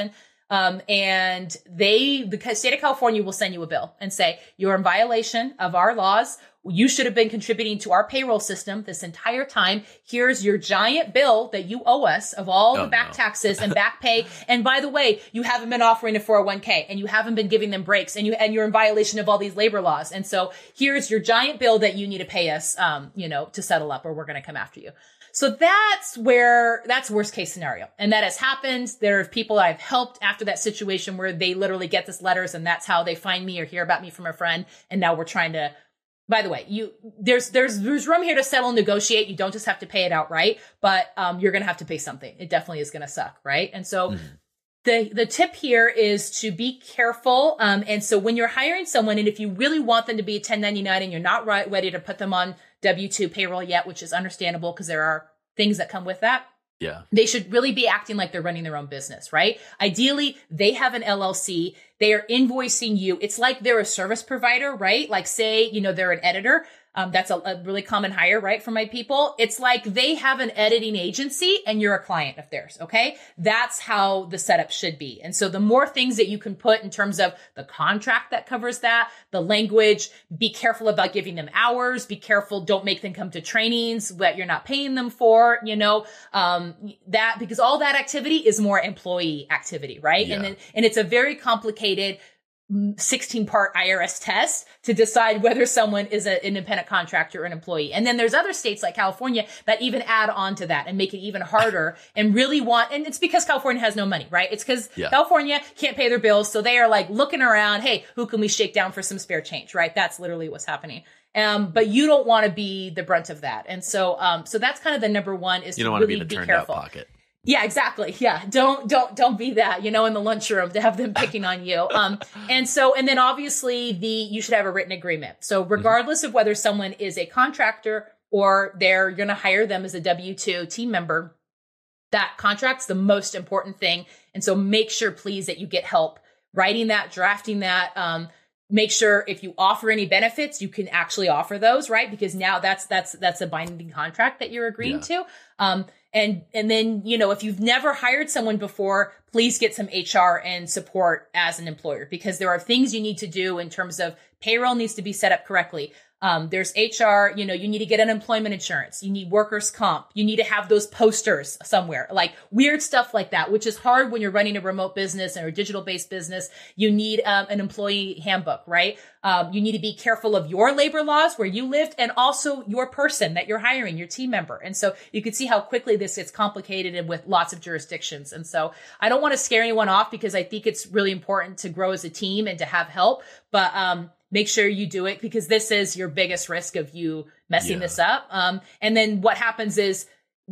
Um, and they, the state of California will send you a bill and say, you're in violation of our laws. You should have been contributing to our payroll system this entire time. Here's your giant bill that you owe us of all oh, the back no. taxes and back pay. And by the way, you haven't been offering a four oh one k and you haven't been giving them breaks and you, and you're in violation of all these labor laws. And so here's your giant bill that you need to pay us, um, you know, to settle up or we're going to come after you. So that's where, that's worst case scenario. And that has happened. There are people I've helped after that situation where they literally get this letters and that's how they find me or hear about me from a friend. And now we're trying to, by the way, you, there's, there's, there's room here to settle, negotiate. You don't just have to pay it outright, but, um, you're going to have to pay something. It definitely is going to suck. Right. And so mm-hmm. the, the tip here is to be careful. Um, and so when you're hiring someone and if you really want them to be ten ninety-nine and you're not right, ready to put them on W two payroll yet, which is understandable because there are things that come with that. Yeah. They should really be acting like they're running their own business, right? Ideally, they have an L L C. They are invoicing you. It's like they're a service provider, right? Like say, you know, they're an editor. Um, that's a, a really common hire, right? For my people. It's like they have an editing agency and you're a client of theirs. Okay. That's how the setup should be. And so the more things that you can put in terms of the contract that covers that, the language, be careful about giving them hours, be careful. Don't make them come to trainings that you're not paying them for, you know, um, that because all that activity is more employee activity, right? Yeah. And then, and it's a very complicated sixteen part I R S test to decide whether someone is an independent contractor or an employee. And then there's other states like California that even add on to that and make it even harder and really want, and it's because California has no money, right? It's because yeah. California can't pay their bills. So they are like looking around, hey, who can we shake down for some spare change, right? That's literally what's happening. Um, but you don't want to be the brunt of that. And so, um, so that's kind of the number one is you don't to want really to be the be turned careful. out pocket. Yeah, exactly. Yeah. Don't, don't, don't be that, you know, in the lunchroom to have them picking on you. Um, and so, and then obviously the, you should have a written agreement. So regardless mm-hmm. of whether someone is a contractor or they're going to hire them as a W two team member, that contract's the most important thing. And so make sure, please, that you get help writing that, drafting that, um, make sure if you offer any benefits, you can actually offer those, right? Because now that's, that's, that's a binding contract that you're agreeing yeah. to. Um, and, and then, you know, if you've never hired someone before, please get some H R and support as an employer, because there are things you need to do in terms of payroll needs to be set up correctly. Um, there's H R, you know, you need to get unemployment insurance. You need workers' comp. You need to have those posters somewhere, like weird stuff like that, which is hard when you're running a remote business or a digital based business. You need um, an employee handbook, right? Um, you need to be careful of your labor laws where you lived and also your person that you're hiring, your team member. And so you can see how quickly this gets complicated and with lots of jurisdictions. And so I don't want to scare anyone off because I think it's really important to grow as a team and to have help. But, um, make sure you do it because this is your biggest risk of you messing yeah. this up. Um, and then what happens is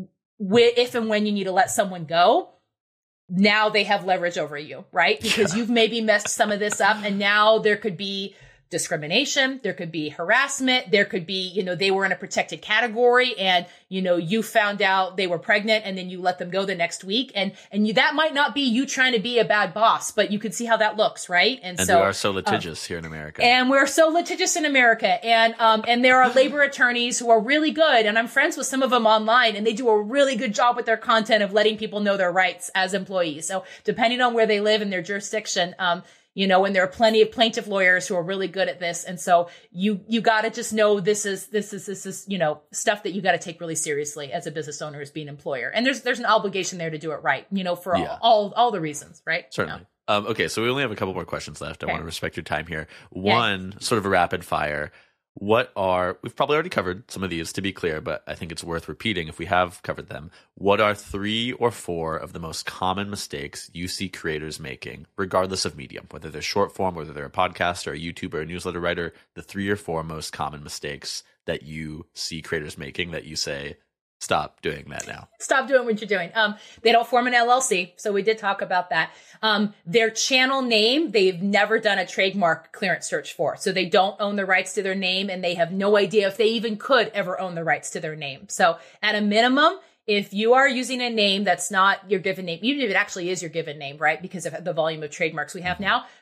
wh- if and when you need to let someone go, now they have leverage over you, right? Because yeah. you've maybe messed some of this up and now there could be discrimination. There could be harassment. There could be, you know, they were in a protected category and, you know, you found out they were pregnant and then you let them go the next week. And, and you, that might not be you trying to be a bad boss, but you could see how that looks, right? And, and so we are so litigious um, here in America. And we're so litigious in America. And, um, and there are labor attorneys who are really good. And I'm friends with some of them online and they do a really good job with their content of letting people know their rights as employees. So depending on where they live in their jurisdiction, um, you know, and there are plenty of plaintiff lawyers who are really good at this. And so you, you got to just know this is, this is, this is, you know, stuff that you got to take really seriously as a business owner, as being an employer. And there's, there's an obligation there to do it right, you know, for yeah. all, all, all the reasons, right? Certainly. Yeah. Um, okay. So we only have a couple more questions left. Okay. I want to respect your time here. One, yeah. sort of a rapid fire. What are, we've probably already covered some of these to be clear, but I think it's worth repeating if we have covered them. What are three or four of the most common mistakes you see creators making, regardless of medium, whether they're short form, whether they're a podcast or a YouTuber or a newsletter writer, the three or four most common mistakes that you see creators making that you say, stop doing that now. Stop doing what you're doing. Um, they don't form an L L C. So we did talk about that. Um, their channel name, they've never done a trademark clearance search for. So they don't own the rights to their name and they have no idea if they even could ever own the rights to their name. So at a minimum, if you are using a name that's not your given name, even if it actually is your given name, right? Because of the volume of trademarks we have now,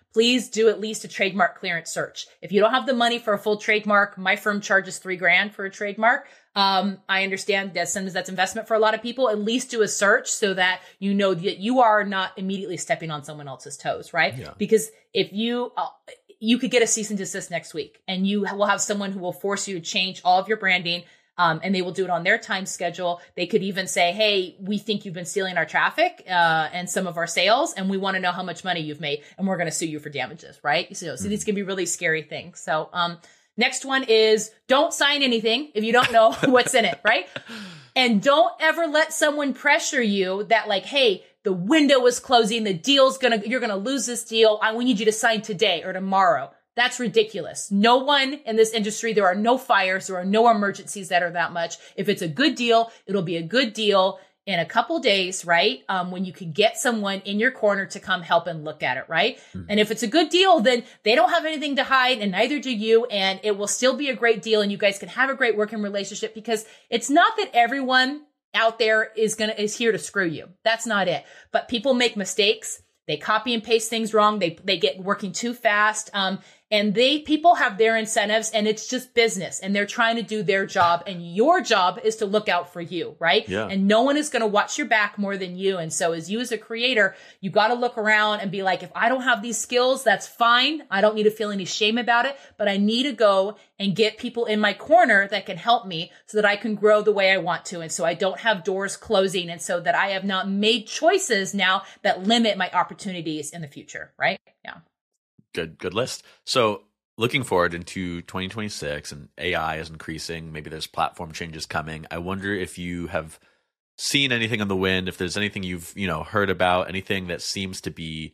please do at least a trademark clearance search. If you don't have the money for a full trademark, my firm charges three grand for a trademark. Um, I understand that sometimes that's investment for a lot of people. At least do a search so that you know that you are not immediately stepping on someone else's toes, right? Yeah. Because if you, uh, you could get a cease and desist next week, and you will have someone who will force you to change all of your branding. Um, and they will do it on their time schedule. They could even say, hey, we think you've been stealing our traffic, uh, and some of our sales, and we want to know how much money you've made, and we're going to sue you for damages, right? So, so mm-hmm. these can be really scary things. So, um, next one is don't sign anything if you don't know what's in it, right? And don't ever let someone pressure you that like, hey, the window is closing, the deal's gonna, you're gonna lose this deal. I, we need you to sign today or tomorrow. That's ridiculous. No one in this industry, there are no fires, there are no emergencies that are that much. If it's a good deal, it'll be a good deal in a couple days, right? Um, when you can get someone in your corner to come help and look at it, right? Mm-hmm. And if it's a good deal, then they don't have anything to hide and neither do you. And it will still be a great deal and you guys can have a great working relationship, because it's not that everyone out there is gonna, is here to screw you. That's not it. But people make mistakes. They copy and paste things wrong. They, they get working too fast. Um, and they, people have their incentives and it's just business and they're trying to do their job, and your job is to look out for you, right? Yeah. And no one is going to watch your back more than you. And so as you as a creator, you got to look around and be like, if I don't have these skills, that's fine. I don't need to feel any shame about it, but I need to go and get people in my corner that can help me so that I can grow the way I want to. And so I don't have doors closing, and so that I have not made choices now that limit my opportunities in the future, right? Yeah. Good, good list. So looking forward into twenty twenty-six, and A I is increasing, maybe there's platform changes coming. I wonder if you have seen anything on the wind, if there's anything you've, you know, heard about, anything that seems to be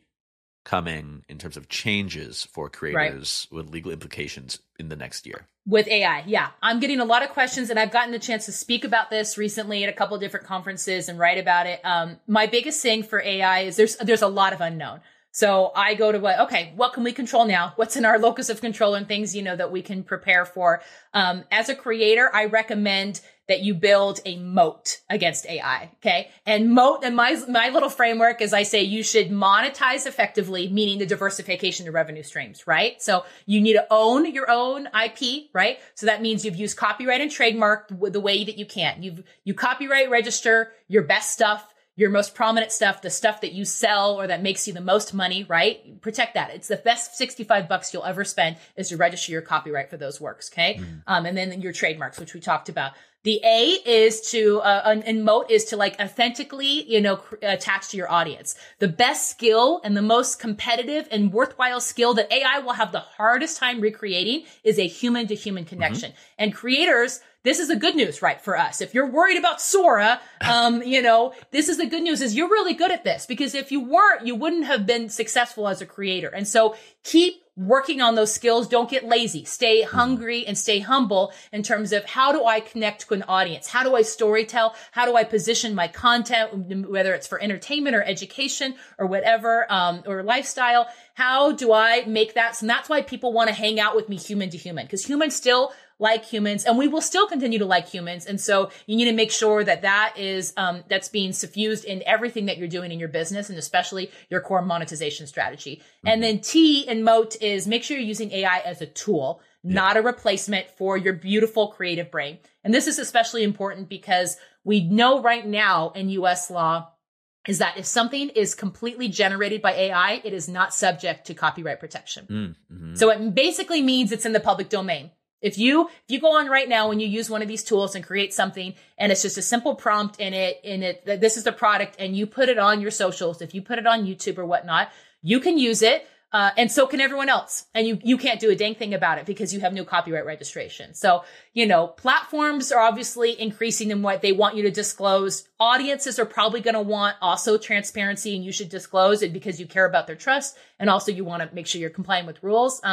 coming in terms of changes for creators right. with legal implications in the next year. With A I, yeah. I'm getting a lot of questions, and I've gotten the chance to speak about this recently at a couple of different conferences and write about it. Um, my biggest thing for A I is there's there's a lot of unknown. So I go to what, okay, what can we control now? What's in our locus of control and things, you know, that we can prepare for? Um, as a creator, I recommend that you build a moat against A I. Okay. And moat, and my, my little framework is I say you should monetize effectively, meaning the diversification of revenue streams, right? So you need to own your own I P, right? So that means you've used copyright and trademark the way that you can. You've, you copyright register your best stuff, your most prominent stuff, the stuff that you sell or that makes you the most money, right? Protect that. It's the best sixty-five bucks you'll ever spend is to register your copyright for those works. Okay. Mm. Um, and then your trademarks, which we talked about. The A is to, uh, and moat is to like authentically, you know, cr- attach to your audience. The best skill and the most competitive and worthwhile skill that A I will have the hardest time recreating is a human to human connection. Mm-hmm. And creators, this is the good news, right, for us. If you're worried about Sora, um, you know, this is the good news is you're really good at this, because if you weren't, you wouldn't have been successful as a creator. And so keep working on those skills. Don't get lazy. Stay hungry and stay humble in terms of how do I connect to an audience? How do I storytell? How do I position my content, whether it's for entertainment or education or whatever, um, or lifestyle? How do I make that? So that's why people want to hang out with me human to human, because humans still like humans, and we will still continue to like humans. And so you need to make sure that that is, um, that's being suffused in everything that you're doing in your business, and especially your core monetization strategy. Mm-hmm. And then T in moat is make sure you're using A I as a tool, yeah. not a replacement for your beautiful creative brain. And this is especially important because we know right now in U S law is that if something is completely generated by A I, it is not subject to copyright protection. Mm-hmm. So it basically means it's in the public domain. If you, if you go on right now and you use one of these tools and create something and it's just a simple prompt in it, in it, this is the product, and you put it on your socials, if you put it on YouTube or whatnot, you can use it. Uh, and so can everyone else. And you, you can't do a dang thing about it because you have no copyright registration. So, you know, platforms are obviously increasing in what they want you to disclose. Audiences are probably going to want also transparency, and you should disclose it because you care about their trust. And also you want to make sure you're complying with rules. Um,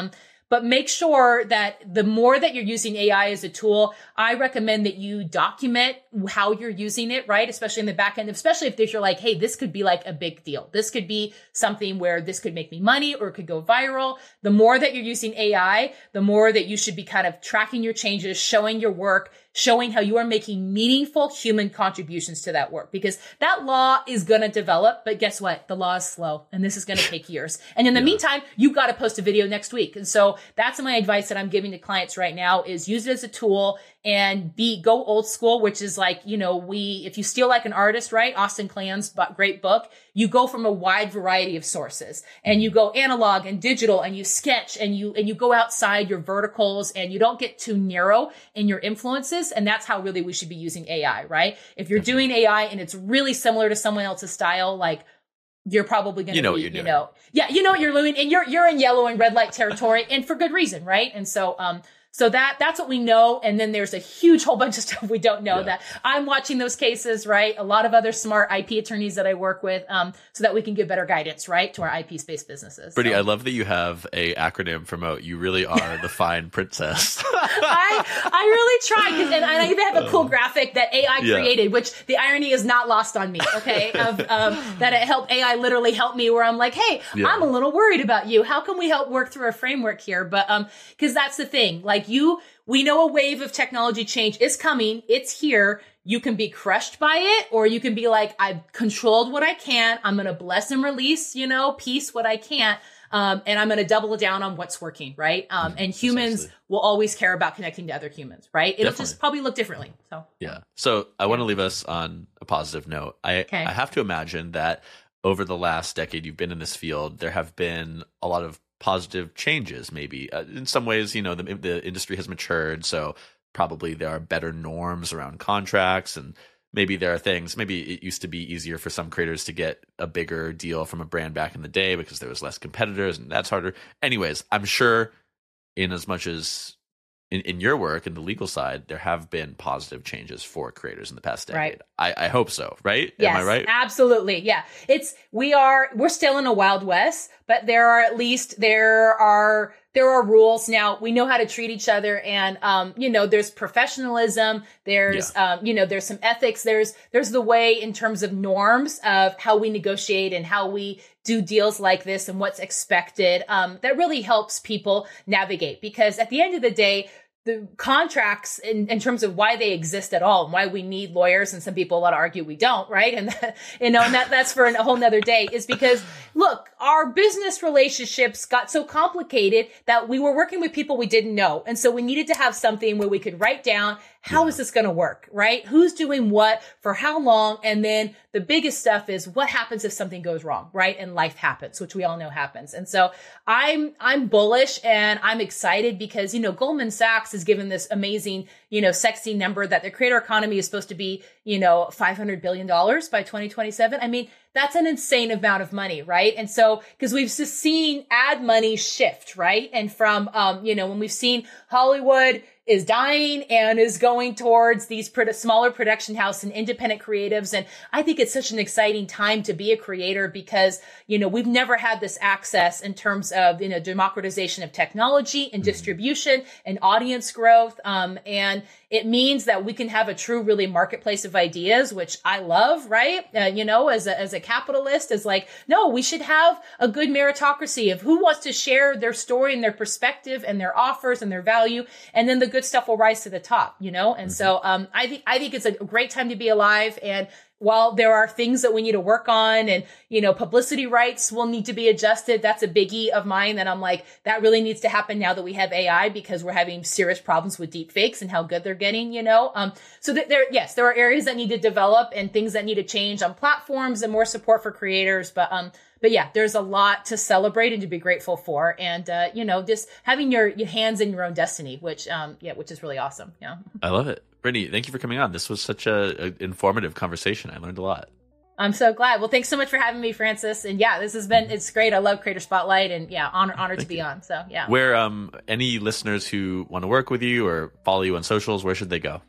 but make sure that the more that you're using A I as a tool, I recommend that you document how you're using it, right? Especially in the back end, especially if you're like, hey, this could be like a big deal. This could be something where this could make me money or it could go viral. The more that you're using A I, the more that you should be kind of tracking your changes, showing your work, showing how you are making meaningful human contributions to that work, because that law is going to develop. But guess what? The law is slow and this is going to take years. And in the yeah. meantime, you've got to post a video next week. And so that's my advice that I'm giving to clients right now is use it as a tool and be, go old school, which is like, you know, we, if you steal like an artist, right? Austin Kleon's great book, you go from a wide variety of sources and you go analog and digital and you sketch and you, and you go outside your verticals and you don't get too narrow in your influences. And that's how really we should be using A I, right? If you're doing A I and it's really similar to someone else's style, like you're probably going to you know be, what you're you doing. know, yeah, you know what you're doing, and you're, you're in yellow and red light territory, and for good reason, right? And so, um, So that, that's what we know. And then there's a huge whole bunch of stuff we don't know yeah. that I'm watching those cases, right? A lot of other smart I P attorneys that I work with, um, so that we can give better guidance, right? To our I P space businesses. Brittany, so. I love that you have a acronym for moat. You really are the fine princess. I, I really try. And I even have a cool graphic that A I yeah. created, which the irony is not lost on me. Okay. Of, um, that it helped A I literally help me where I'm like, hey, yeah. I'm a little worried about you. How can we help work through a framework here? But, um, cause that's the thing. Like you, we know a wave of technology change is coming. It's here. You can be crushed by it, or you can be like, I've controlled what I can. I'm going to bless and release, you know, piece what I can't. Um, and I'm going to double down on what's working. Right. Um, and humans Precisely. will always care about connecting to other humans. Right. It'll Definitely. just probably look differently. So, yeah. So I want to leave us on a positive note. I, okay. I have to imagine that over the last decade you've been in this field, there have been a lot of positive changes, maybe. Uh, in some ways, you know, the, the industry has matured, so probably there are better norms around contracts, and maybe there are things, maybe it used to be easier for some creators to get a bigger deal from a brand back in the day because there was less competitors, and that's harder. Anyways, I'm sure in as much as in, in your work in the legal side, there have been positive changes for creators in the past decade. Right. I, I hope so, right? Yes, Am I right? Absolutely. Yeah. It's, we are, we're still in a Wild West, but there are at least, there are, there are rules. Now we know how to treat each other, and, um, you know, there's professionalism, there's, yeah. um, you know, there's some ethics, there's, there's the way in terms of norms of how we negotiate and how we do deals like this and what's expected. Um, that really helps people navigate, because at the end of the day, the contracts in, in terms of why they exist at all and why we need lawyers, and some people want to argue we don't, right? And, that, you know, and that, that's for a whole nother day, is because, look, our business relationships got so complicated that we were working with people we didn't know. And so we needed to have something where we could write down, how yeah. is this going to work, right? Who's doing what for how long? And then the biggest stuff is what happens if something goes wrong, right? And life happens, which we all know happens. And so I'm, I'm bullish and I'm excited because, you know, Goldman Sachs has given this amazing, you know, sexy number that the creator economy is supposed to be, you know, five hundred billion dollars by twenty twenty-seven. I mean, that's an insane amount of money, right? And so, because we've just seen ad money shift, right? And from, um, you know, when we've seen Hollywood is dying and is going towards these pro- smaller production house and independent creatives. And I think it's such an exciting time to be a creator because, you know, we've never had this access in terms of, you know, democratization of technology and distribution and audience growth. Um, and it means that we can have a true, really marketplace of ideas, which I love, right? Uh, you know, as a, as a capitalist, is like, no, we should have a good meritocracy of who wants to share their story and their perspective and their offers and their value. And then the good stuff will rise to the top, you know? And mm-hmm. so, um, I think, I think it's a great time to be alive. And while there are things that we need to work on and, you know, publicity rights will need to be adjusted, that's a biggie of mine that I'm like, that really needs to happen now that we have A I, because we're having serious problems with deep fakes and how good they're getting, you know? Um, so that there, yes, there are areas that need to develop and things that need to change on platforms and more support for creators. But, um, But yeah, there's a lot to celebrate and to be grateful for. And, uh, you know, just having your, your hands in your own destiny, which, um, yeah, which is really awesome. Yeah. I love it. Brittany, thank you for coming on. This was such a, a informative conversation. I learned a lot. I'm so glad. Well, thanks so much for having me, Francis. And yeah, this has been, it's great. I love Creator Spotlight, and yeah, honor, honored to be you. on. So yeah. Where, um, any listeners who want to work with you or follow you on socials, where should they go?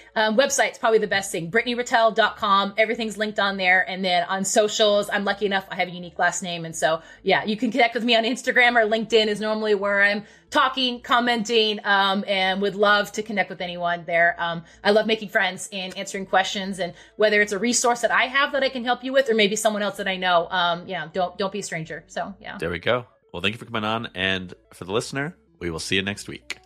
Um, website's probably the best thing. Brittany Rattell dot com. Everything's linked on there. And then on socials, I'm lucky enough, I have a unique last name. And so, yeah, you can connect with me on Instagram or LinkedIn is normally where I'm talking, commenting, um, and would love to connect with anyone there. Um, I love making friends and answering questions, and whether it's a resource that I have that I can help you with, or maybe someone else that I know, um, you know, don't, don't be a stranger. So, yeah. There we go. Well, thank you for coming on. And for the listener, we will see you next week.